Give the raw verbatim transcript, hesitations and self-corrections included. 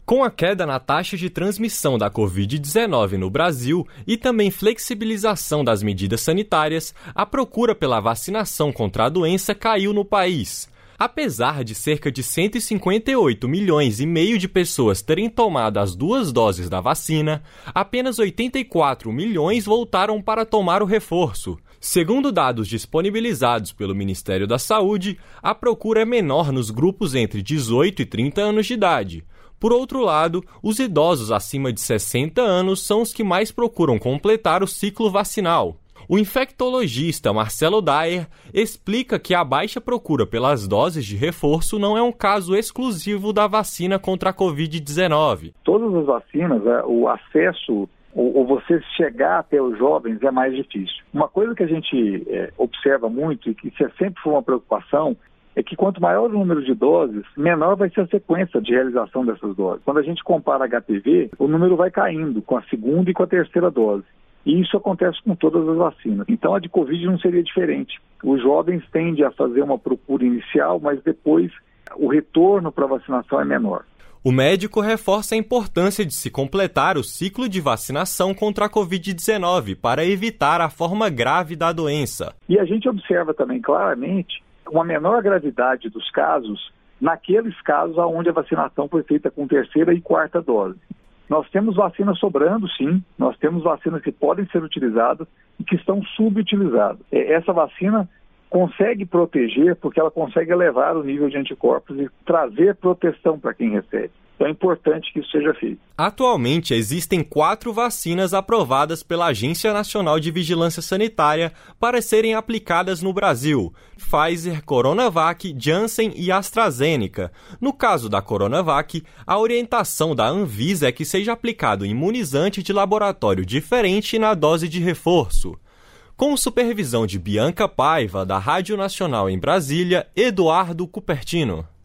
Com a queda na taxa de transmissão da covid dezenove no Brasil e também flexibilização das medidas sanitárias, a procura pela vacinação contra a doença caiu no país. Apesar de cerca de cento e cinquenta e oito milhões e meio de pessoas terem tomado as duas doses da vacina, apenas oitenta e quatro milhões voltaram para tomar o reforço. Segundo dados disponibilizados pelo Ministério da Saúde, a procura é menor nos grupos entre dezoito e trinta anos de idade. Por outro lado, os idosos acima de sessenta anos são os que mais procuram completar o ciclo vacinal. O infectologista Marcelo Dayer explica que a baixa procura pelas doses de reforço não é um caso exclusivo da vacina contra a covid dezenove. Todas as vacinas, o acesso ou você chegar até os jovens é mais difícil. Uma coisa que a gente é, observa muito e que sempre foi uma preocupação é que quanto maior o número de doses, menor vai ser a sequência de realização dessas doses. Quando a gente compara H P V, o número vai caindo com a segunda e com a terceira dose. E isso acontece com todas as vacinas. Então a de Covid não seria diferente. Os jovens tendem a fazer uma procura inicial, mas depois o retorno para a vacinação é menor. O médico reforça a importância de se completar o ciclo de vacinação contra a covid dezenove para evitar a forma grave da doença. E a gente observa também claramente uma menor gravidade dos casos naqueles casos onde a vacinação foi feita com terceira e quarta dose. Nós temos vacinas sobrando, sim, nós temos vacinas que podem ser utilizadas e que estão subutilizadas. Essa vacina consegue proteger porque ela consegue elevar o nível de anticorpos e trazer proteção para quem recebe. Então é importante que isso seja feito. Atualmente existem quatro vacinas aprovadas pela Agência Nacional de Vigilância Sanitária para serem aplicadas no Brasil: Pfizer, Coronavac, Janssen e AstraZeneca. No caso da Coronavac, a orientação da Anvisa é que seja aplicado imunizante de laboratório diferente na dose de reforço. Com supervisão de Bianca Paiva, da Rádio Nacional em Brasília, Eduardo Cupertino.